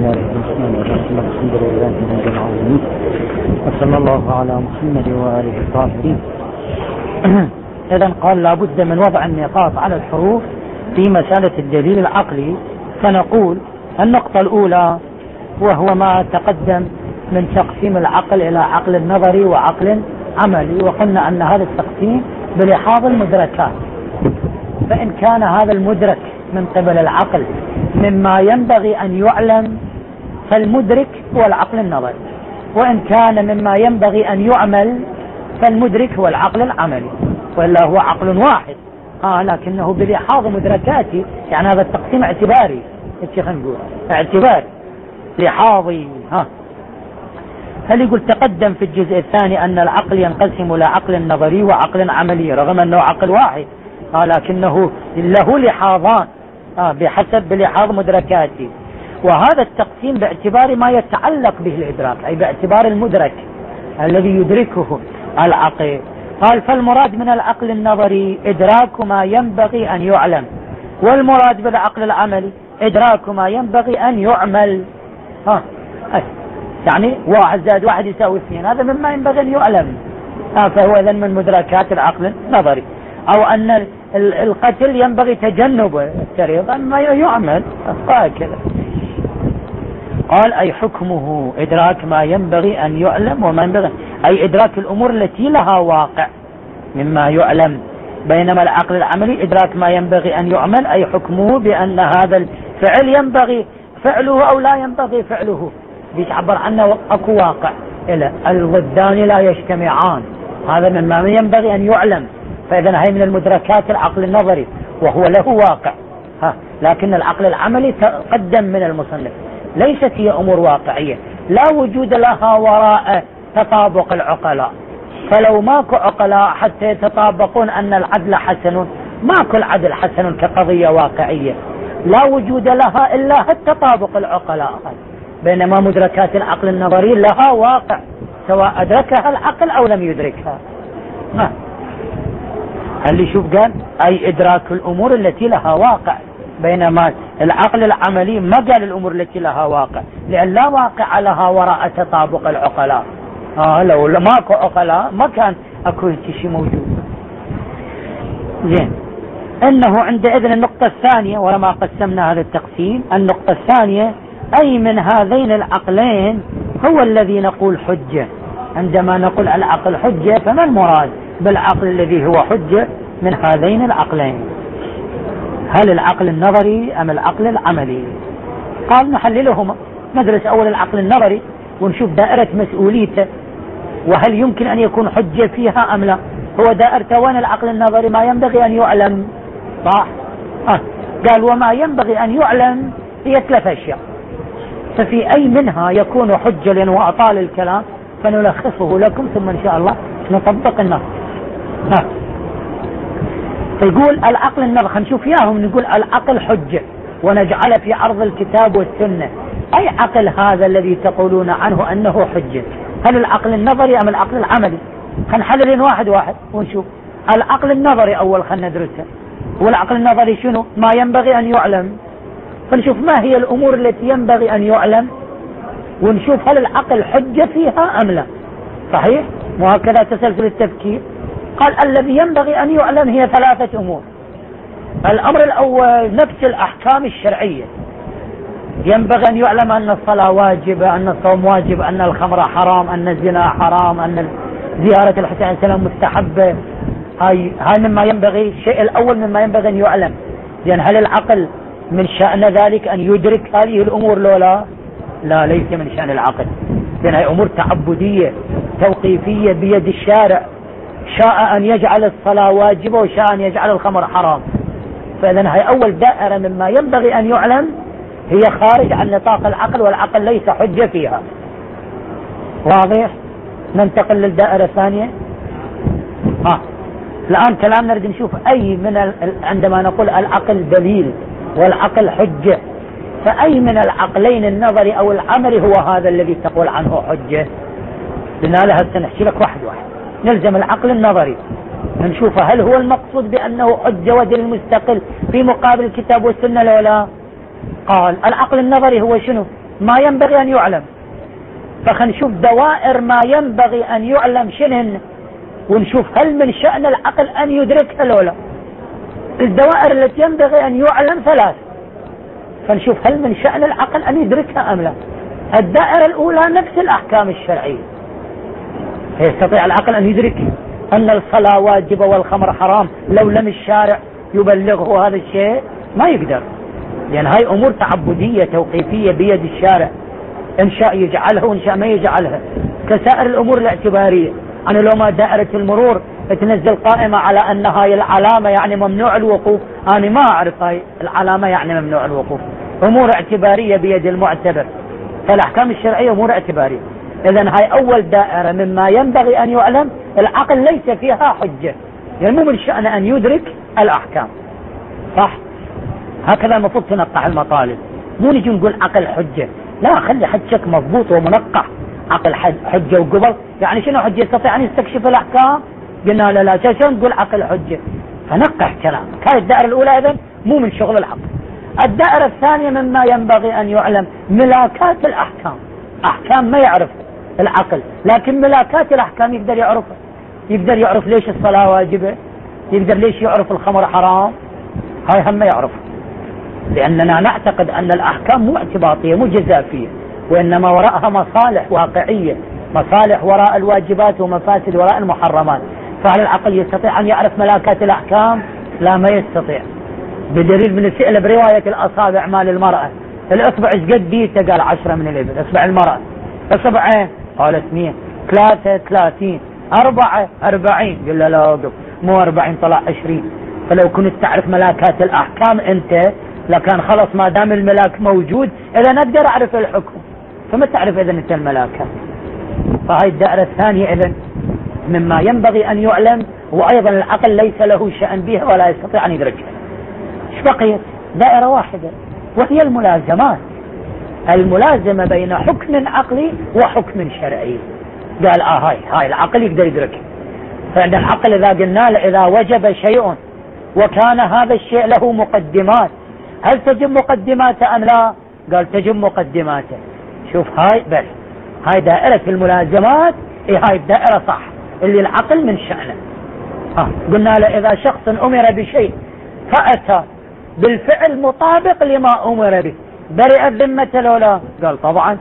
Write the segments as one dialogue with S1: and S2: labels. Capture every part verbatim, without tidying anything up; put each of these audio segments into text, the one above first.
S1: الله الرحمن الرحيم. الحمد لله رب العالمين، وصلى الله على محمد وآله الطاهرين. إذن قال لابد من وضع النقاط على الحروف في مسألة الدليل العقلي. فنقول النقطة الأولى وهو ما تقدم من تقسيم العقل إلى عقل نظري وعقل عملي، وقلنا أن هذا التقسيم بلحاظ المدركات. فإن كان هذا المدرك من قبل العقل مما ينبغي أن يعلم فالمدرك هو العقل النظري، وإن كان مما ينبغي أن يعمل فالمدرك هو العقل العملي، وإلا هو عقل واحد آه لكنه بلحاظ مدركاته. يعني هذا التقسيم اعتباري، الشيخ نقول اعتباري لحاظي. ها هل يقول تقدم في الجزء الثاني أن العقل ينقسم إلى عقل نظري وعقل عملي، رغم أنه عقل واحد آه لكنه له لحاظان آه بحسب بلحاظ مدركاته. وهذا التقسيم باعتبار ما يتعلق به الإدراك، أي باعتبار المدرك الذي يدركه العقل. قال فالمراد من العقل النظري إدراك ما ينبغي أن يعلم، والمراد بالعقل العملي إدراك ما ينبغي أن يعمل. ها يعني واحد زائد واحد يساوي اثنين، هذا مما ينبغي أن يعلم ها فهو إذن من مدركات العقل النظري. أو أن القتل ينبغي تجنبه التريض ما يعمل هكذا. قال أي حكمه إدراك ما ينبغي أن يعلم وما ينبغي، أي إدراك الأمور التي لها واقع مما يعلم. بينما العقل العملي إدراك ما ينبغي أن يعمل، أي حكمه بأن هذا الفعل ينبغي فعله أو لا ينبغي فعله، بيتعبر عنه أكو واقع إلى الضدان لا يجتمعان، هذا مما ينبغي أن يعلم. فإذا هي من المدركات العقل النظري وهو له واقع. ها لكن العقل العملي تقدم من المصنف ليست هي أمور واقعية، لا وجود لها وراء تطابق العقلاء. فلو ماكو عقلاء حتى يتطابقون أن العدل حسن، ماكو العدل حسن كقضية واقعية، لا وجود لها إلا التطابق العقلاء. بينما مدركات العقل النظري لها واقع سواء أدركها العقل أو لم يدركها. ها هل يشوف قال أي إدراك الأمور التي لها واقع، بينما العقل العملي ما قال الأمور التي لها واقع، لأن لا واقع لها وراء تطابق العقلاء. آه لو ماكو عقلاء ما كان أكو شيء موجود. زين إنه عندئذ النقطة الثانية، ولما قسمنا هذا التقسيم النقطة الثانية أي من هذين العقلين هو الذي نقول حجة. عندما نقول العقل حجة فما المراد بالعقل الذي هو حجة من هذين العقلين؟ هل العقل النظري أم العقل العملي؟ قال نحللهما، ندرس أول العقل النظري ونشوف دائرة مسؤوليته وهل يمكن أن يكون حجة فيها أم لا. هو دائرة وين العقل النظري ما ينبغي أن يعلم، صح؟ آه. قال وما ينبغي أن يعلم هي ثلاث أشياء، ففي أي منها يكون حجة لأنه أطال الكلام فنلخصه لكم ثم إن شاء الله نطبق النص. ها فيقول العقل النظري، خلينا نشوف إياهم. نقول العقل حجة ونجعل في عرض الكتاب والسنة. أي عقل هذا الذي تقولون عنه أنه حجة؟ هل العقل النظري أم العقل العملي؟ خلينا نحلل واحد واحد ونشوف. العقل النظري أول خلينا ندرسه. والعقل النظري شنو؟ ما ينبغي أن يعلم. فنشوف ما هي الأمور التي ينبغي أن يعلم ونشوف هل العقل حجة فيها أم لا. صحيح؟ وهكذا تسلسل التفكير. قال الذي ينبغي أن يعلم هي ثلاثة أمور. الأمر الأول نفس الأحكام الشرعية، ينبغي أن يعلم أن الصلاة واجبة، أن الصوم واجب، أن الخمر حرام، أن الزنا حرام، أن زيارة الحسين عليه السلام مستحبة. هاي هاي مما ينبغي، الشيء الأول مما ينبغي أن يعلم. يعني هل العقل من شأن ذلك أن يدرك هذه الأمور لو لا؟ لا ليس من شأن العقل، لأن هي أمور تعبدية توقيفية بيد الشارع، شاء أن يجعل الصلاة واجبة وشاء أن يجعل الخمر حرام. فإذن هي أول دائرة مما ينبغي أن يعلم هي خارج عن نطاق العقل، والعقل ليس حجة فيها. واضح؟ ننتقل للدائرة الثانية. ها الآن كلامنا نريد نشوف أي من ال... عندما نقول العقل دليل والعقل حجة، فأي من العقلين النظري أو العملي هو هذا الذي تقول عنه حجة؟ لنا لها سنحكي لك واحد واحد. نلزم العقل النظري نشوف هل هو المقصود بأنه حجة ودليل مستقل في مقابل الكتاب والسنة لو لا. قال العقل النظري هو شنو؟ ما ينبغي أن يعلم. فخل نشوف دوائر ما ينبغي أن يعلم شنهن، ونشوف هل من شأن العقل أن يدركها لو لا. الدوائر التي ينبغي أن يعلم ثلاث، فنشوف هل من شأن العقل أن يدركها أم لا. الدائرة الأولى نفس الأحكام الشرعية، يستطيع العقل أن يدرك أن الصلاة واجبة والخمر حرام لو لم الشارع يبلغه هذا الشيء؟ ما يقدر، لأن هاي أمور تعبدية توقيفية بيد الشارع، إن شاء يجعلها وإن شاء ما يجعلها، كسائر الأمور الاعتبارية. أنا لو ما دائرة المرور تنزل قائمة على أن هاي العلامة يعني ممنوع الوقوف، أنا ما أعرف هاي العلامة يعني ممنوع الوقوف. أمور اعتبارية بيد المعتبر، فالأحكام الشرعية أمور اعتبارية. إذن هاي أول دائرة مما ينبغي أن يعلم، العقل ليس فيها حجة، يعني مو من شأن أن يدرك الأحكام، صح؟ هكذا المفروض تنقح المطالب، مو نجي نقول عقل حجة، لا، خلي حجك مضبوط ومنقح. عقل حجة وقبل يعني شنو حجة؟ يستطيع أن يستكشف الأحكام؟ قلنا لا لا، شلون نقول عقل حجة؟ فنقح كلامك. هاي الدائرة الأولى إذن مو من شغل العقل. الدائرة الثانية مما ينبغي أن يعلم ملاكات الأحكام، أحكام ما يعرف العقل، لكن ملاكات الأحكام يقدر يعرفها. يقدر يعرف ليش الصلاة واجبة، يقدر ليش يعرف الخمر حرام، هاي هم ما يعرف، لأننا نعتقد أن الأحكام مو اعتباطية مو جزافية، وإنما وراءها مصالح واقعية، مصالح وراء الواجبات ومفاسد وراء المحرمات. فهل العقل يستطيع أن يعرف ملاكات الأحكام؟ لا، ما يستطيع. بدليل من السئلة برواية الأصابع مال المرأة، الأصبع ايش قد ديته؟ قال عشرة من الإبل. أصبع المرأة أصبعين؟ قالت مية. ثلاثة ثلاثين. أربعة أربعين. قال لا لا وقف، مو أربعين طلع عشرين. فلو كنت تعرف ملاكات الأحكام أنت لكان خلص ما دام الملاك موجود إذا نقدر أعرف الحكم، فما تعرف إذن أنت الملاكات. فهاي الدائرة الثانية إذن مما ينبغي أن يعلم، وأيضا العقل ليس له شأن بها ولا يستطيع أن يدركها. ايش بقيت؟ دائرة واحدة وهي الملازمات، الملازمة بين حكم عقلي وحكم شرعي. قال آه هاي هاي العقل يقدر يدركها. فعند العقل إذا قلنا له إذا وجب شيء وكان هذا الشيء له مقدمات، هل تجب مقدماته أم لا؟ قال تجب مقدماته. شوف هاي بس هاي دائرة الملازمات، إيه هاي الدائرة صح اللي العقل من شأنه. ها قلنا له إذا شخص أمر بشيء فأتى بالفعل مطابق لما أمر به برئ الذمة لو لا؟ قال طبعا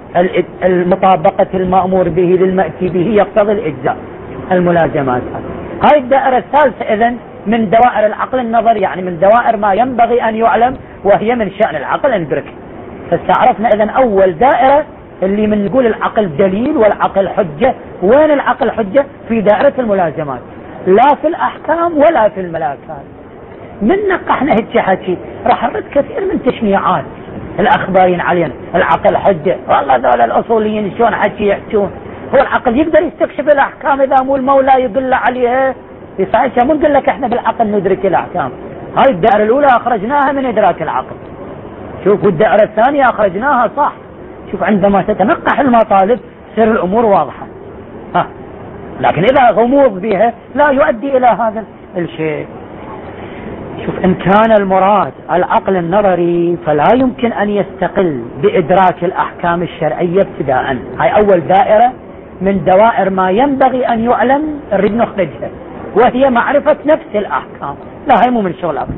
S1: المطابقة المأمور به للمأتي به يقتضي الإجزاء. الملازمات هاي الدائرة الثالثة إذن من دوائر العقل النظري، يعني من دوائر ما ينبغي أن يعلم وهي من شأن العقل أن يدركه. فاستعرفنا إذن أول دائرة اللي من نقول العقل دليل والعقل حجة. وين العقل حجة؟ في دائرة الملازمات، لا في الأحكام ولا في الملاكات. من نقحنا هيك حكي راح نرد كثير من تشنيعات الأخبارين علينا العقل حجة، والله ذول الأصوليين شلون حكي يحكون. هو العقل يقدر يستكشف الأحكام إذا مو المولى يقول عليها؟ يسعيشها مو نقول لك احنا بالعقل ندرك الأحكام. هاي الدائرة الأولى أخرجناها من إدراك العقل، شوفوا الدائرة الثانية أخرجناها صح. شوف عندما تتنقح المطالب تصير الأمور واضحة، ها. لكن إذا غموض بها لا يؤدي إلى هذا الشيء. شوف إن كان المراد العقل النظري فلا يمكن أن يستقل بإدراك الأحكام الشرعية ابتداء. هاي أول دائرة من دوائر ما ينبغي أن يعلم نريد نخرجها، وهي معرفة نفس الأحكام. لا، هاي مو من شغل العقل،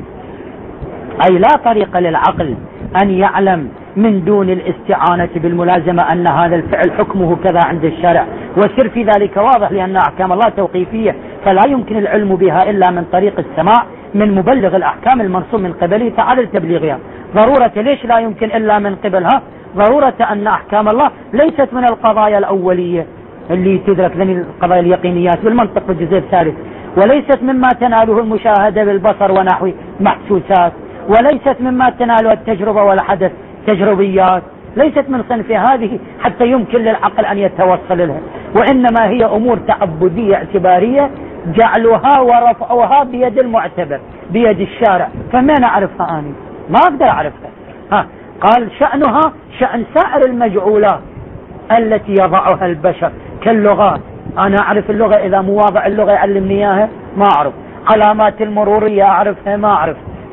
S1: أي لا طريق للعقل أن يعلم من دون الاستعانة بالملازمة أن هذا الفعل حكمه كذا عند الشرع، والسر في ذلك واضح لأن أحكام الله توقيفية، فلا يمكن العلم بها إلا من طريق السماع من مبلغ الأحكام المنصوب من قبله تعالى تبليغها. ضرورة ليش لا يمكن إلا من قبلها؟ ضرورة أن أحكام الله ليست من القضايا الأولية اللي تدرك ذني القضايا اليقينيات بالمنطق بالجزء الثالث، وليست مما تناله المشاهدة بالبصر ونحو محسوسات، وليست مما تناله التجربة والحدث تجربيات، ليست من صنف هذه حتى يمكن للعقل أن يتوصل لها، وإنما هي أمور تعبدية اعتبارية جعلها ورفعها بيد المعتبر بيد الشارع. فما نعرفها أنا؟ ما أقدر أعرفها. ها قال شأنها شأن سائر المجعولات التي يضعها البشر كاللغات. أنا أعرف اللغة إذا مو واضع اللغة يعلمني إياها؟ ما أعرف. علامات المرورية أعرفها؟ ما أعرف.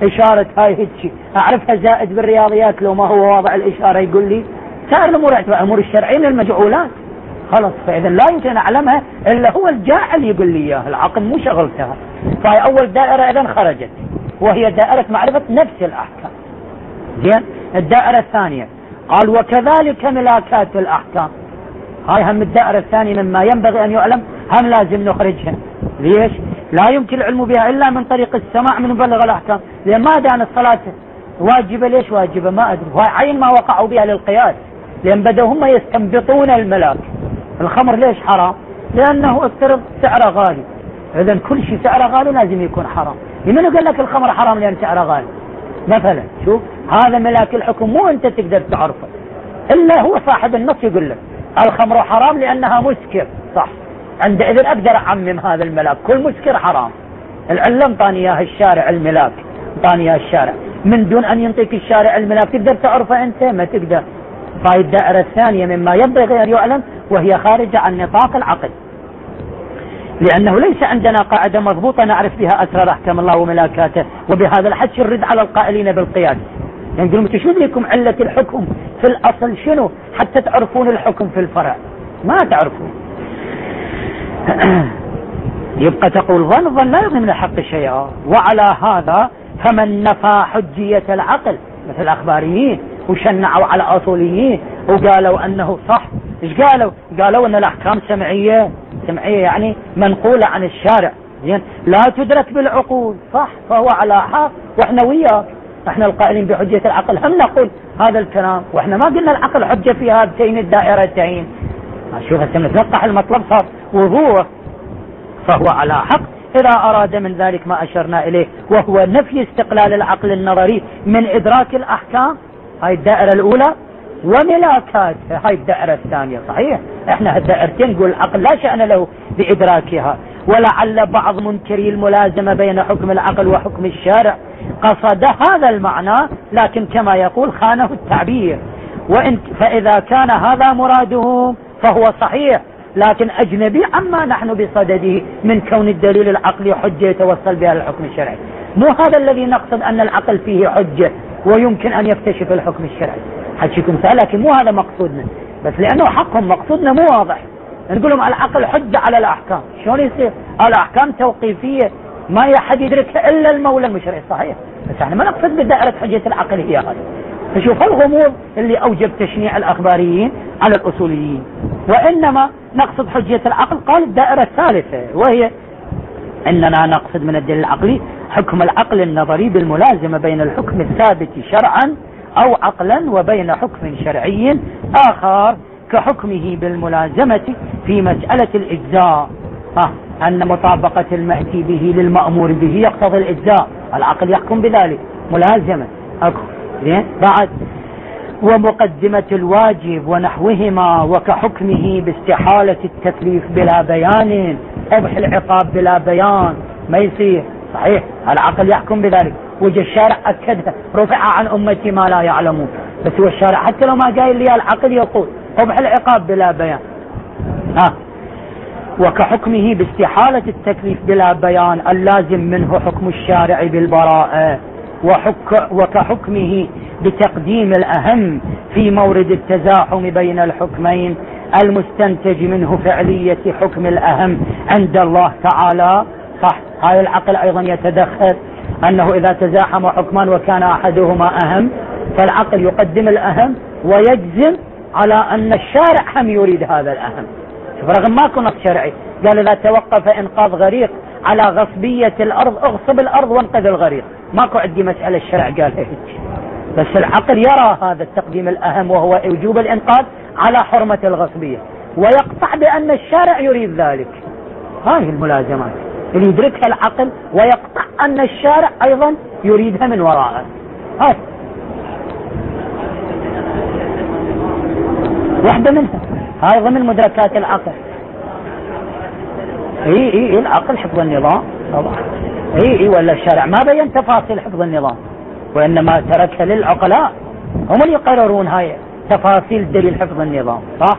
S1: إشارة هاي هيك أعرفها زائد بالرياضيات لو ما هو واضع الإشارة يقول لي. سائر الأمور أمور الشرعين المجعولات خلاص، فإذا لا يمكن أعلمها إلا هو الجاعل يقول لي إياها، العقل مو شغلتها. فهي أول دائرة إذن خرجت وهي دائرة معرفة نفس الأحكام. زين. الدائرة الثانية قال وكذلك ملاكات الأحكام، هاي هم الدائرة الثانية مما ينبغي أن يعلم، هم لازم نخرجها. ليش؟ لا يمكن العلم بها إلا من طريق السماع من مبلغ الأحكام. لأن ما دان الصلاة واجبة، ليش واجبة ما أدري، وهي عين ما وقعوا بها للقياس، لأن بدأوا هم يستنبطون الملاك. الخمر ليش حرام؟ لأنه افترض سعره غالي، إذن كل شيء سعره غالي لازم يكون حرام. لمن قال لك الخمر حرام؟ لأن سعره غالي مثلا. شوف هذا ملاك الحكم، مو أنت تقدر تعرفه إلا هو صاحب النص يقول لك الخمر حرام لأنها مسكر، صح، عندئذ أقدر أعمم هذا الملاك، كل مسكر حرام. العلم طاني إياه الشارع الملاك، طاني إياه الشارع، من دون أن ينطيك الشارع الملاك تقدر تعرفه أنت؟ ما تقدر. فهي الدائرة الثانية مما ينبغي أن يعلم وهي خارجة عن نطاق العقل، لأنه ليس عندنا قاعدة مضبوطة نعرف بها أسرار أحكام الله وملاكاته، وبهذا الحد الرد على القائلين بالقياس. يعني يقولون تشوف لكم علة الحكم في الأصل شنو حتى تعرفون الحكم في الفرع؟ ما تعرفون. يبقى تقول ظن ظن لا يظن من الحق شيئا. وعلى هذا فمن نفى حجية العقل مثل الأخباريين وشنعوا على أصوليين وقالوا أنه صح. إيش قالوا؟ قالوا أن الأحكام سمعية، سمعية يعني منقولة عن الشارع، زين، لا تدرك بالعقول، صح، فهو على حق. وإحنا وياك، إحنا القائلين بحجية العقل هم نقول هذا الكلام، وإحنا ما قلنا العقل حجة في هاتين الدائرتين. شوف هسه نتلقح المطلب صار وضوح، فهو على حق إذا أراد من ذلك ما أشرنا إليه، وهو نفي استقلال العقل النظري من إدراك الأحكام، هاي الدائرة الأولى، وملاكات هاي الدائرة الثانية. صحيح احنا هالدائرتين نقول العقل لا شأن له بإدراكها. ولعل بعض منكري الملازمة بين حكم العقل وحكم الشارع قصد هذا المعنى، لكن كما يقول خانه التعبير. وإن فإذا كان هذا مراده فهو صحيح، لكن أجنبي عما نحن بصدده من كون الدليل العقلي حجة يتوصل بها للحكم الشرعي. مو هذا الذي نقصد أن العقل فيه حجة ويمكن أن يكتشف الحكم الشرعي، حكيكم سهل، لكن مو هذا مقصودنا. بس لأنه حقهم مقصودنا مو واضح نقول لهم العقل حجة على الأحكام. شلون يصير؟ الأحكام توقيفية ما يحد يدركها إلا المولى المشرع. صحيح، بس احنا ما نقصد بدائرة حجة العقل هي هذه. فشوف الغموض اللي أوجب تشنيع الأخباريين على الأصوليين، وإنما نقصد حجية العقل. قال الدائرة الثالثة وهي أننا نقصد من الدليل العقلي حكم العقل النظري بالملازمة بين الحكم الثابت شرعا أو عقلا وبين حكم شرعي آخر كحكمه بالملازمة في مسألة الإجزاء، ها أن مطابقة المأتي به للمأمور به يقتضي الإجزاء، العقل يحكم بذلك ملازمة أكو. بعد ومقدمة الواجب ونحوهما وكحكمه باستحالة التكليف بلا بيان، قبح العقاب بلا بيان ما يصير. صحيح العقل يحكم بذلك، وجه الشارع أكدها رفع عن أمتي ما لا يعلمون، بس هو الشارع حتى لو ما جاي لي العقل يقول قبح العقاب بلا بيان. ها وكحكمه باستحالة التكليف بلا بيان اللازم منه حكم الشارع بالبراءة، وحك وكحكمه بتقديم الأهم في مورد التزاحم بين الحكمين المستنتج منه فعلية حكم الأهم عند الله تعالى. صح، هاي العقل أيضا يتدخل أنه إذا تزاحم حكمان وكان أحدهما أهم فالعقل يقدم الأهم ويجزم على أن الشارع هم يريد هذا الأهم. رغم ما كنت شرعي، قال إذا توقف إنقاذ غريق على غصبية الأرض اغصب الأرض وانقذ الغريق، ماكو عندي مسألة الشرع قال هيك، بس العقل يرى هذا التقديم الأهم وهو وجوب الإنقاذ على حرمة الغصبية، ويقطع بأن الشارع يريد ذلك. هاي الملازمات اللي يدركها العقل ويقطع أن الشارع أيضا يريدها من وراءه. هاي واحدة منها، هاي ضمن مدركات العقل. اي اي العقل حفظ النظام طبعا، اي اي ولا الشارع ما بين تفاصيل حفظ النظام، وانما تركها للعقلاء هم اللي يقررون هاي تفاصيل دليل حفظ النظام. صح.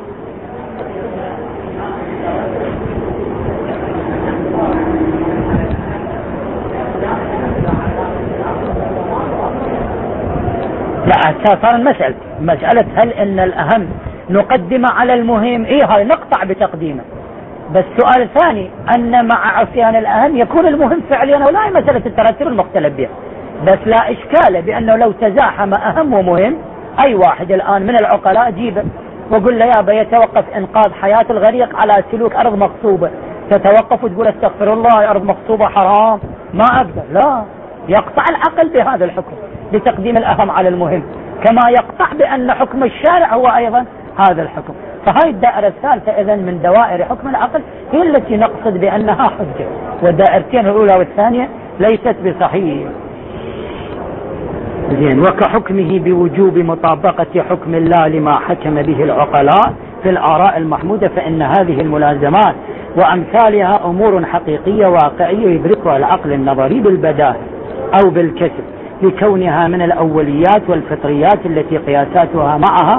S1: لا صار المسألة مسألة هل ان الاهم نقدم على المهم، ايه هاي نقطع بتقديمه. بس سؤال الثاني ان مع عصيان الاهم يكون المهم فعليا، ولا هي مسألة الترتب المختلف بها. بس لا اشكال بانه لو تزاحم اهم ومهم، اي واحد الان من العقلاء جيبه وقل له يابا يتوقف انقاذ حياة الغريق على سلوك ارض مغصوبة، تتوقف وتقول استغفر الله ارض مغصوبة حرام ما اقدر، لا، يقطع العقل بهذا الحكم بتقديم الاهم على المهم، كما يقطع بان حكم الشارع هو ايضا هذا الحكم. فهاي الدائرة الثالثة اذن من دوائر حكم العقل هي التي نقصد بانها حجة، والدائرتين الاولى والثانية ليست بصحيح. زين. وكحكمه بوجوب مطابقة حكم الله لما حكم به العقلاء في الآراء المحمودة، فإن هذه الملازمات وأمثالها أمور حقيقية واقعية يدركها العقل النظري بالبداهة أو بالكسب، لكونها من الأوليات والفطريات التي قياساتها معها،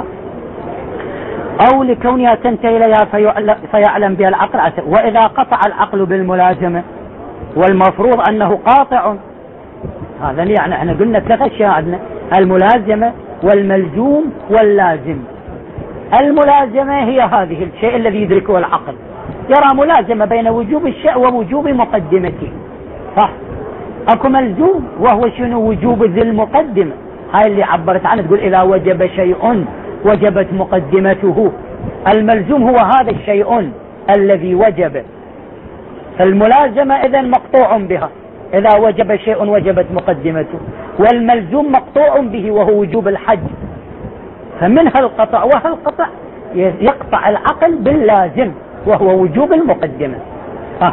S1: أو لكونها تنتهي إليها فيعلم بها العقل. وإذا قطع العقل بالملازمة والمفروض أنه قاطع، هذا يعني احنا قلنا ثلاث اشياء عندنا: الملازمة والملزوم واللازم. الملازمة هي هذه الشيء الذي يدركه العقل، يرى ملازمة بين وجوب الشيء ووجوب مقدمته، صح؟ اكو ملزوم وهو شنو؟ وجوب ذي المقدمة، هاي اللي عبرت عنه تقول اذا وجب شيء وجبت مقدمته. الملزوم هو هذا الشيء الذي وجب، فالملازمة اذن مقطوع بها، إذا وجب شيء وجبت مقدمته، والملزوم مقطوع به وهو وجوب الحج. فمنها القطع، وهالقطع يقطع العقل باللازم وهو وجوب المقدمة. آه.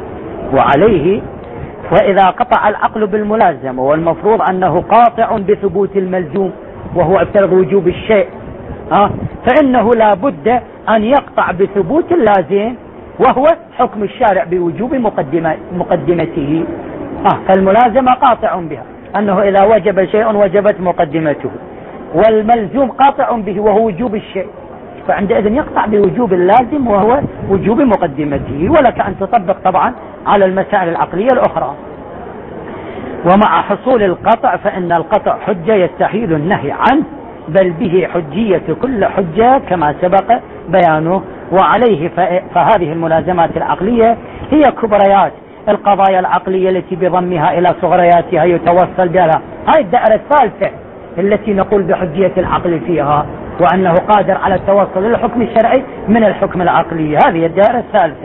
S1: وعليه وإذا قطع العقل بالملازمة والمفروض أنه قاطع بثبوت الملزوم وهو افترض وجوب الشيء، آه. فإنه لا بد أن يقطع بثبوت اللازم وهو حكم الشارع بوجوب مقدمة مقدمته. آه. فالملازمة قاطع بها أنه إذا وجب شيء وجبت مقدمته، والملزوم قاطع به وهو وجوب الشيء، فعندئذ يقطع بوجوب اللازم وهو وجوب مقدمته. ولك أن تطبق طبعا على المسائل العقلية الأخرى. ومع حصول القطع فإن القطع حجة يستحيل النهي عنه، بل به حجية كل حجة كما سبق بيانه. وعليه فهذه الملازمات العقلية هي كبريات القضايا العقلية التي بضمها إلى صغرياتها يتوصل بها. هاي الدائرة الثالثة التي نقول بحجية العقل فيها، وأنه قادر على التوصل للحكم الشرعي من الحكم العقلي. هذه الدائرة الثالثة.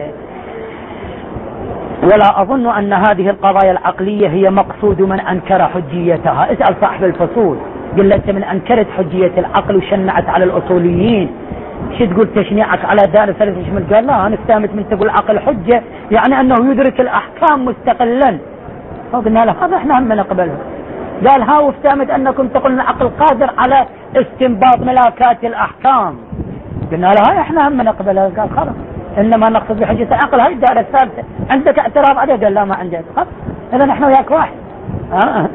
S1: ولا أظن أن هذه القضايا العقلية هي مقصود من أنكر حجيتها. اسأل صاحب الفصول، قل أنت من أنكرت حجية العقل وشنعت على الأصوليين، شو تقول تشنيعك على دائرة ثالثة يشمل؟ قال لا، أنا استامت من تقول العقل حجة يعني أنه يدرك الأحكام مستقلا. فقلنا له هذا احنا هم نقبله. قال ها، وافتامت أنكم تقولون العقل قادر على استنباط ملاكات الأحكام. قلنا له هاي احنا هم نقبله. قال خلاص، إنما نقصد بحجة العقل هاي الدائرة الثالثة. عندك اعتراض عليه؟ قال لا ما عندك. خلاص إذا نحن وياك واحد. آه.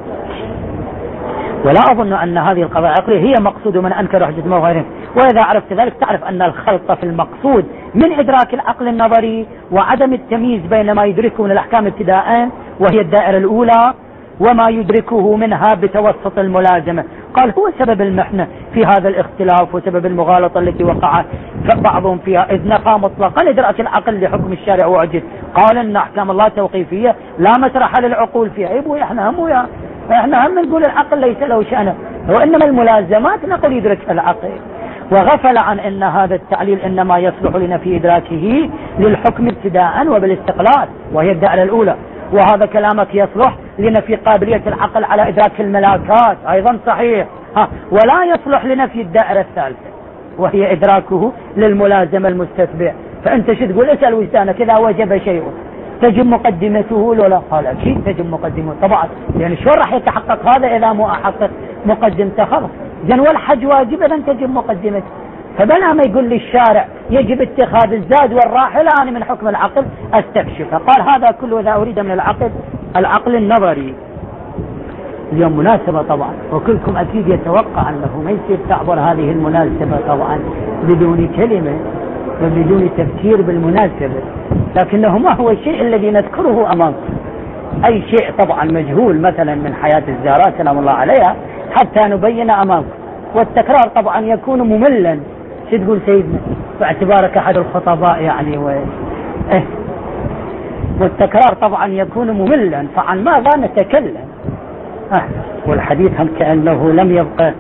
S1: ولا أظن أن هذه القضايا العقلية هي مقصود من أنكر حجة ما وغيره. وإذا عرفت ذلك تعرف أن الخلط في المقصود من إدراك العقل النظري وعدم التمييز بين ما يدركه من الأحكام ابتداء وهي الدائرة الأولى وما يدركه منها بتوسط الملازمة. قال هو سبب المحنة في هذا الاختلاف وسبب المغالطة التي وقع بعضهم فيها، إذ نفى مطلقا إدراك العقل لحكم الشارع وعجز. قال إن أحكام الله توقيفية لا مسرح للعقول فيها. يبوي احنا هم ويا احنا هم نقول العقل ليس له شأنه، وإنما الملازمات نقول يدرك العقل. وغفل عن أن هذا التعليل إنما يصلح لنفي إدراكه للحكم ابتداء وبالاستقلال وهي الدائرة الأولى، وهذا كلامك يصلح لنفي قابلية العقل على إدراك الملاكات أيضا صحيح، ها. ولا يصلح لنفي الدائرة الثالثة وهي إدراكه للملازمة المستتبع. فأنت شو تقول؟ اسأل وجدانك إذا وجب شيء تجب مقدمته ولا؟ قال أكيد تجب مقدمته طبعا، يعني شو راح يتحقق هذا إذا مو أحقق مقدمته؟ خلاص إذن والحج واجب إذن تجب مقدمته. فبلا ما يقول لي الشارع يجب اتخاذ الزاد والراحلة أنا من حكم العقل استكشفه. قال هذا كله إذا أريد من العقل العقل النظري. اليوم مناسبة طبعا، وكلكم أكيد يتوقع أنه ما يصير تعبر هذه المناسبة طبعا بدون كلمة وبدون تفكير بالمناسبة، لكنه ما هو الشيء الذي نذكره أمامكم؟ أي شيء طبعا مجهول مثلا من حياة الزهراء سلام الله عليها حتى نبين أمامكم. والتكرار طبعا يكون مملا. شو تقول سيدنا باعتبارك أحد الخطباء يعني و... إيه. والتكرار طبعا يكون مملا، فعن ماذا نتكلم؟ آه. والحديث هم كأنه لم يبقى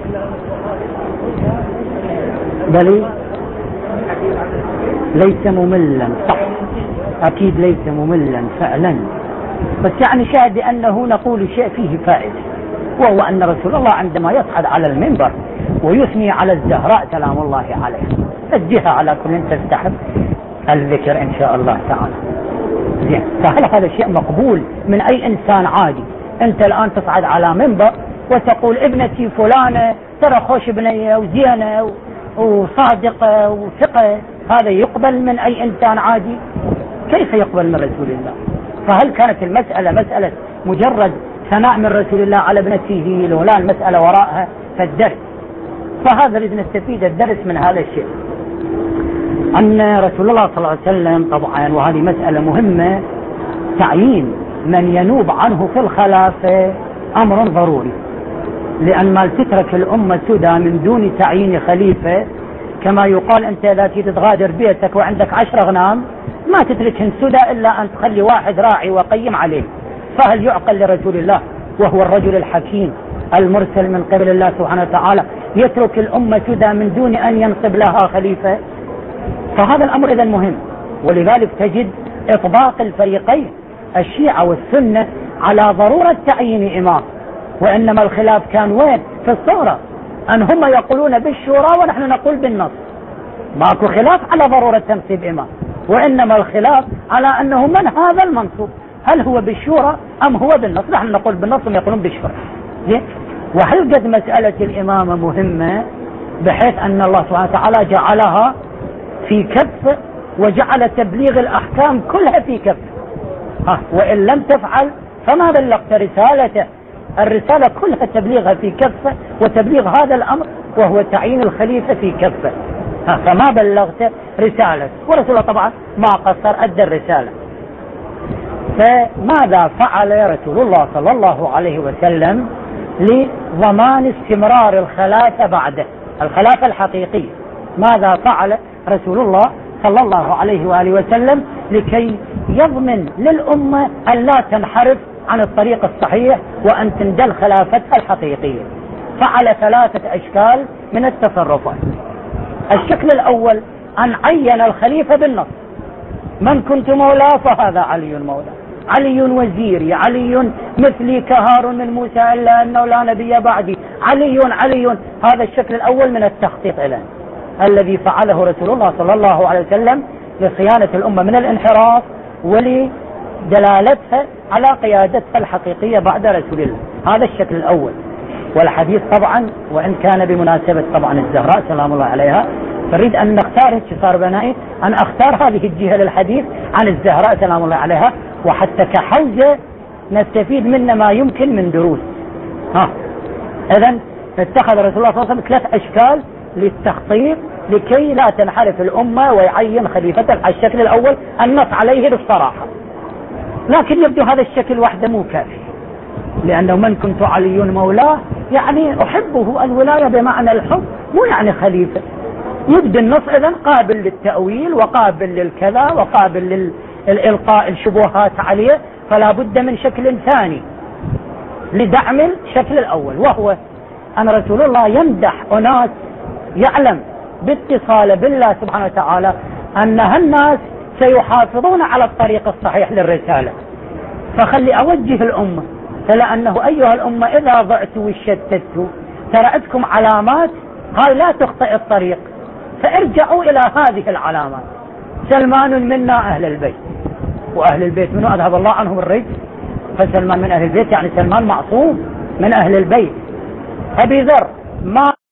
S1: بل ليس مملا. صح، أكيد ليس مملا فعلا، بس يعني شاهد أنه نقول شيء فيه فائدة، وهو أن رسول الله عندما يصعد على المنبر ويثني على الزهراء سلام الله عليها، الجهة على كل تستحب الذكر إن شاء الله تعالى. زين، فهل هذا شيء مقبول من أي إنسان عادي؟ أنت الآن تصعد على منبر وتقول ابنتي فلانة ترى خوش بنية وزينة وصادقة وثقة، هذا يقبل من أي إنسان عادي؟ كيف يقبل من رسول الله؟ فهل كانت المسألة مسألة مجرد ثناء من رسول الله على ابنته لولا المسألة وراءها فالدرس؟ فهذا الذي نستفيد الدرس من هذا الشيء، أن رسول الله صلى الله عليه وسلم طبعا، وهذه مسألة مهمة، تعيين من ينوب عنه في الخلافة أمر ضروري، لأن ما تترك الأمة سدى من دون تعيين خليفة، كما يقال أنت إذا تتغادر بيتك وعندك عشر غنام ما تتركهن سدى إلا أن تخلي واحد راعي وقيم عليه. فهل يعقل لرسول الله وهو الرجل الحكيم المرسل من قبل الله سبحانه وتعالى يترك الأمة سدى من دون أن ينصب لها خليفة؟ فهذا الأمر إذن مهم، ولذلك تجد إطباق الفريقين الشيعة والسنة على ضرورة تعيين إمام، وإنما الخلاف كان وين؟ في الصورة، أن هم يقولون بالشورى ونحن نقول بالنص. ماكو خلاف على ضرورة تنصيب إمام، وإنما الخلاف على أنه من هذا المنصوب، هل هو بالشورى أم هو بالنص؟ نحن نقول بالنص وهم يقولون بالشورى. زين، وهل قد مسألة الإمامة مهمة بحيث أن الله سبحانه وتعالى جعلها في كف، وجعل تبليغ الأحكام كلها في كف. ها، وإن لم تفعل فما بلغت رسالته، الرسالة كلها تبليغها في كفة، وتبليغ هذا الأمر وهو تعيين الخليفة في كفة، ها، فما بلغت رسالة. ورسول الله طبعا ما قصر، أدى الرسالة. فماذا فعل رسول الله صلى الله عليه وسلم لضمان استمرار الخلافة بعده، الخلافة الحقيقية؟ ماذا فعل رسول الله صلى الله عليه وآله وسلم لكي يضمن للأمة أن لا تنحرف عن الطريق الصحيح وأن تندل خلافتها الحقيقية؟ فعل ثلاثة أشكال من التصرفات. الشكل الأول أن عين الخليفة بالنص، من كنت مولاه فهذا علي مولاه، علي وزيري، علي مثلي كهارون من موسى إلا أنه لا نبي بعدي، علي علي. هذا الشكل الأول من التخطيط إليه الذي فعله رسول الله صلى الله عليه وسلم لصيانة الأمة من الانحراف ولدلالتها على قيادتها الحقيقية بعد رسول الله. هذا الشكل الأول. والحديث طبعا وإن كان بمناسبة طبعا الزهراء سلام الله عليها، فريد أن نختار، صار بنائي أن أختار هذه الجهة للحديث عن الزهراء سلام الله عليها، وحتى كحوزة نستفيد منه ما يمكن من دروس. ها، إذن اتخذ رسول الله صلى الله عليه وسلم ثلاث أشكال للتخطيط لكي لا تنحرف الأمة ويعين خليفة. الشكل الأول النص عليه بالصراحة، لكن يبدو هذا الشكل وحده مو كافي، لأنه من كنت علي مولاه يعني أحبه، الولاية بمعنى الحب مو يعني خليفة. يبدو النص إذن قابل للتأويل وقابل للكذا وقابل للإلقاء الشبهات عليه، فلا بد من شكل ثاني لدعم الشكل الأول، وهو أن رسول الله يمدح أناس يعلم باتصال بالله سبحانه وتعالى أن هالناس سيحافظون على الطريق الصحيح للرسالة. فخلي أوجه الأمة، فلأنه أيها الأمة إذا ضعتوا وشتتوا ترى عندكم علامات هاي لا تخطئ الطريق، فارجعوا إلى هذه العلامات. سلمان منا أهل البيت، وأهل البيت منه أذهب الله عنهم الرجس، فسلمان من أهل البيت يعني سلمان معصوم من أهل البيت. أبي ذر ما